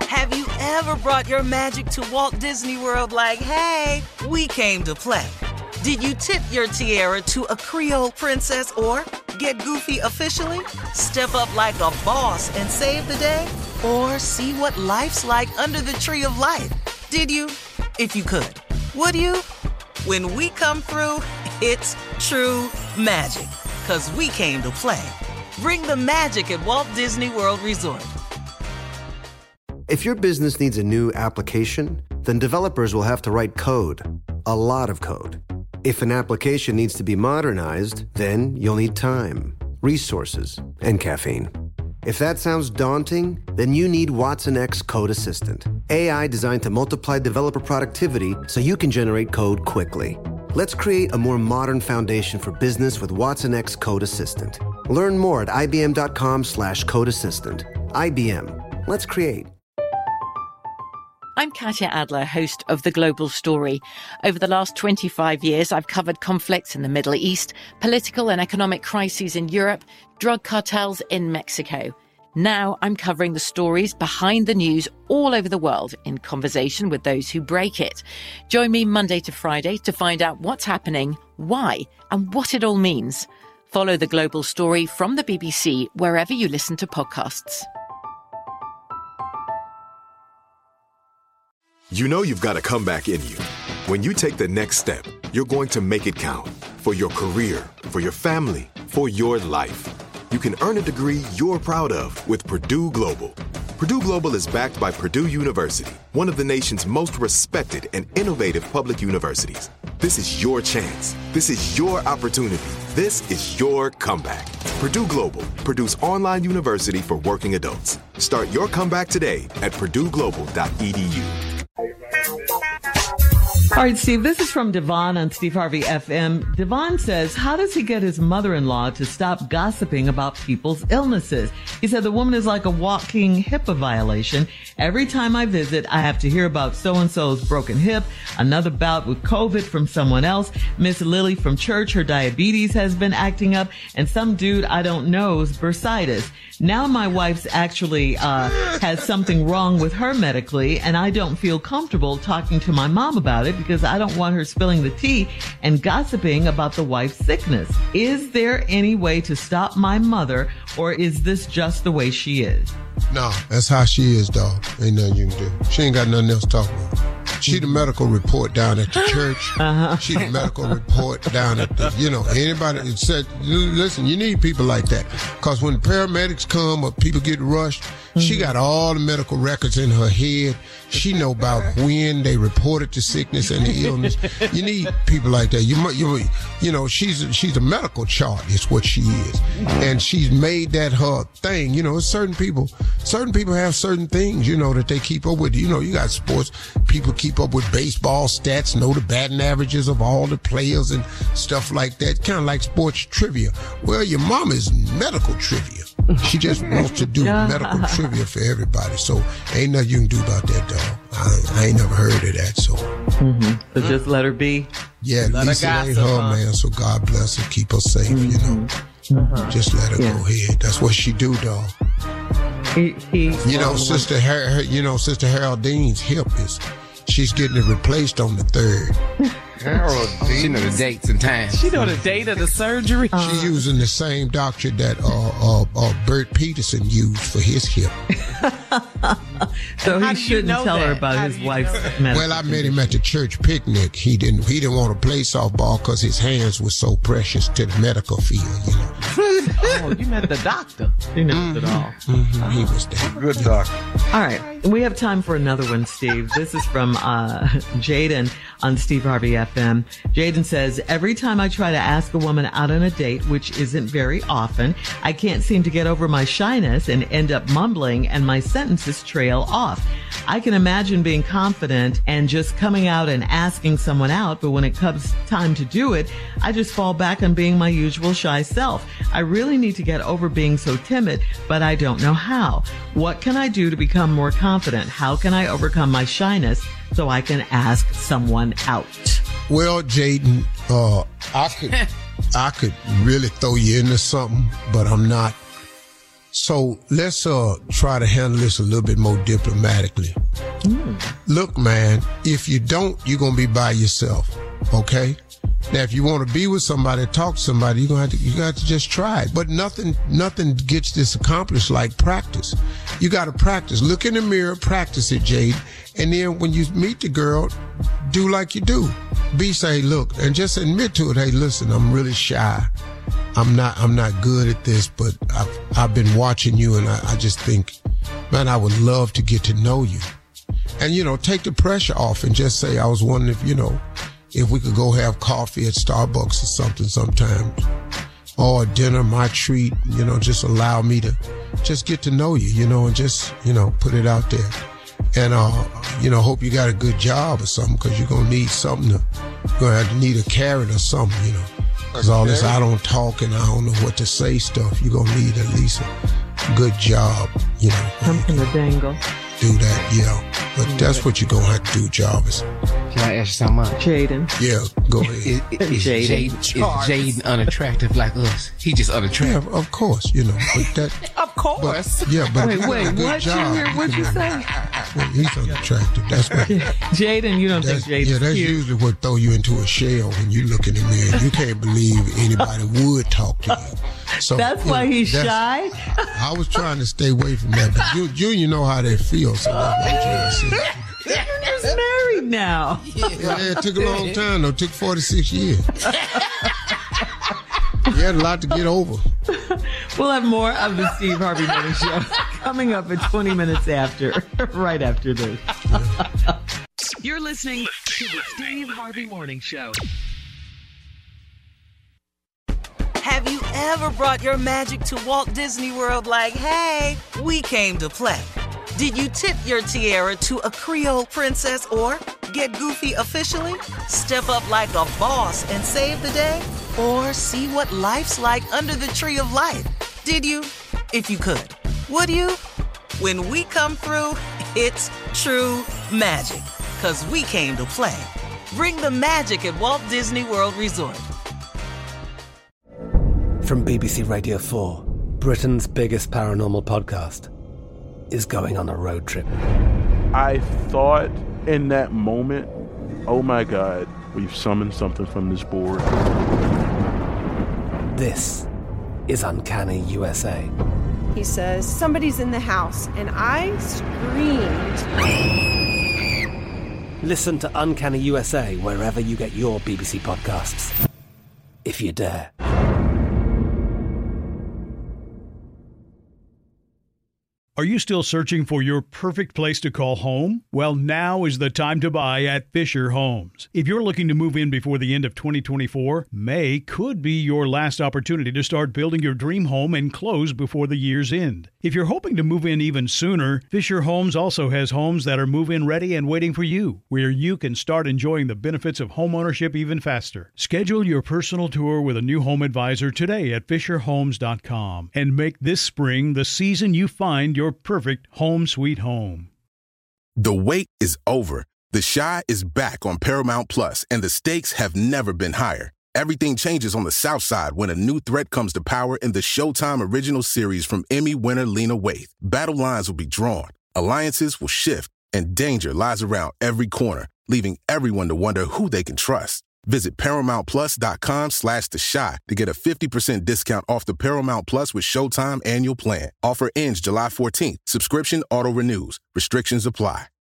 Have you ever brought your magic to Walt Disney World like, hey, we came to play? Did you tip your tiara to a Creole princess or get goofy officially? Step up like a boss and save the day? Or see what life's like under the tree of life? Did you? If you could. Would you? When we come through, it's true magic. 'Cause we came to play. Bring the magic at Walt Disney World Resort. If your business needs a new application, then developers will have to write code. A lot of code. If an application needs to be modernized, then you'll need time, resources, and caffeine. If that sounds daunting, then you need Watson X Code Assistant. AI designed to multiply developer productivity so you can generate code quickly. Let's create a more modern foundation for business with Watson X Code Assistant. Learn more at ibm.com/code assistant. IBM. Let's create. I'm Katya Adler, host of The Global Story. Over the last 25 years, I've covered conflicts in the Middle East, political and economic crises in Europe, drug cartels in Mexico. Now I'm covering the stories behind the news all over the world in conversation with those who break it. Join me Monday to Friday to find out what's happening, why, and what it all means. Follow The Global Story from the BBC wherever you listen to podcasts. You know you've got a comeback in you. When you take the next step, you're going to make it count. For your career, for your family, for your life. You can earn a degree you're proud of with Purdue Global. Purdue Global is backed by Purdue University, one of the nation's most respected and innovative public universities. This is your chance. This is your opportunity. This is your comeback. Purdue Global, Purdue's online university for working adults. Start your comeback today at purdueglobal.edu. All right, Steve, this is from Devon on Steve Harvey FM. Devon says, how does he get his mother-in-law to stop gossiping about people's illnesses? He said, the woman is like a walking HIPAA violation. Every time I visit, I have to hear about so-and-so's broken hip, another bout with COVID from someone else, Miss Lily from church, her diabetes has been acting up, and some dude I don't know's bursitis. Now my wife's actually has something wrong with her medically, and I don't feel comfortable talking to my mom about it because I don't want her spilling the tea and gossiping about the wife's sickness. Is there any way to stop my mother, or is this just the way she is? No, that's how she is, dog. Ain't nothing you can do. She ain't got nothing else to talk about. She the medical report down at the church. She the medical report down at the, anybody said, listen, you need people like that. Because when the paramedics come or people get rushed, she got all the medical records in her head. She know about when they reported the sickness and the illness. You need people like that. She's a medical chart is what she is. And she's made that her thing. Certain people have certain things, that they keep up with. You got sports. People keep up with baseball stats, know the batting averages of all the players and stuff like that. Kind of like sports trivia. Well, your mom is medical trivia. She just wants to do medical trivia for everybody. So ain't nothing you can do about that, dog. I ain't never heard of that. So, So just let her be. Yeah, at least it ain't her, man. So God bless her, keep her safe. Just let her go ahead. That's what she do, dog. Sister Haroldeen's hip she's getting it replaced on the 3rd. She know the dates and times. She know the date of the surgery. She's using the same doctor that Bert Peterson used for his hip. So he shouldn't tell her about his wife's medicine. Well, I met him at the church picnic. He didn't want to play softball because his hands were so precious to the medical field. Oh, you met the doctor. He knows it all. He was there. Good doctor. All right. We have time for another one, Steve. This is from Jaden on Steve Harvey FM. Jaden says, every time I try to ask a woman out on a date, which isn't very often, I can't seem to get over my shyness and end up mumbling and my sentences trail off. I can imagine being confident and just coming out and asking someone out, but when it comes time to do it, I just fall back on being my usual shy self. I really need to get over being so timid, but I don't know how. What can I do to become more confident? How can I overcome my shyness so I can ask someone out? Well, Jaden, I could really throw you into something, but I'm not So let's try to handle this a little bit more diplomatically. Look, man, if you don't, you're going to be by yourself, okay? Now, if you want to be with somebody, talk to somebody, you got to just try it. But nothing gets this accomplished like practice. You got to practice. Look in the mirror, practice it, Jade. And then when you meet the girl, do like you do. Say, look, and just admit to it. Hey, listen, I'm really shy. I'm not good at this, but I've been watching you, and I just think, man, I would love to get to know you. And, take the pressure off and just say, I was wondering if we could go have coffee at Starbucks or something sometime, or dinner, my treat, just allow me to just get to know you, and just, put it out there. And, hope you got a good job or something, because you're going to need something you're going to have to need a carrot or something, Because all this I don't talk and I don't know what to say stuff, you're going to need at least a good job, Something to dangle. Do that, yeah. But that's what you're going to have to do, Jarvis. Can I ask you something? Jaden. Yeah, go ahead. Is Jaden unattractive like us? He just unattractive. Yeah, of course, But that, Of course. but Wait, if you got a good what? job, What'd you say? Well, he's unattractive. That's what. Jaden, you don't think Jaden's Yeah, that's cute. usually what throw you into a shell when you look in the mirror. You can't believe anybody would talk to you. So That's why he's shy? I was trying to stay away from that, but Junior know how that feels. So that's what I'm saying. Junior's married now. Yeah, it took a long time, though. It took 46 years. You had a lot to get over. We'll have more of the Steve Harvey Morning Show coming up at 20 minutes after, right after this. You're listening to the Steve Harvey Morning Show. Have you ever brought your magic to Walt Disney World like, hey, we came to play? Did you tip your tiara to a Creole princess or get goofy officially? Step up like a boss and save the day? Or see what life's like under the tree of life? Did you? If you could. Would you? When we come through, it's true magic. 'Cause we came to play. Bring the magic at Walt Disney World Resort. From BBC Radio 4, Britain's biggest paranormal podcast is going on a road trip. I thought in that moment, oh my God, we've summoned something from this board. This is Uncanny USA. He says, somebody's in the house, and I screamed. Listen to Uncanny USA wherever you get your BBC podcasts, if you dare. Are you still searching for your perfect place to call home? Well, now is the time to buy at Fisher Homes. If you're looking to move in before the end of 2024, May could be your last opportunity to start building your dream home and close before the year's end. If you're hoping to move in even sooner, Fisher Homes also has homes that are move-in ready and waiting for you, where you can start enjoying the benefits of homeownership even faster. Schedule your personal tour with a new home advisor today at FisherHomes.com and make this spring the season you find your perfect home sweet home. The wait is over. The Chi is back on Paramount Plus, and the stakes have never been higher. Everything changes on the South Side when a new threat comes to power in the Showtime original series from Emmy winner Lena Waithe. Battle lines will be drawn, alliances will shift, and danger lies around every corner, leaving everyone to wonder who they can trust. Visit ParamountPlus.com/The Chi to get a 50% discount off the Paramount Plus with Showtime annual plan. Offer ends July 14th. Subscription auto-renews. Restrictions apply.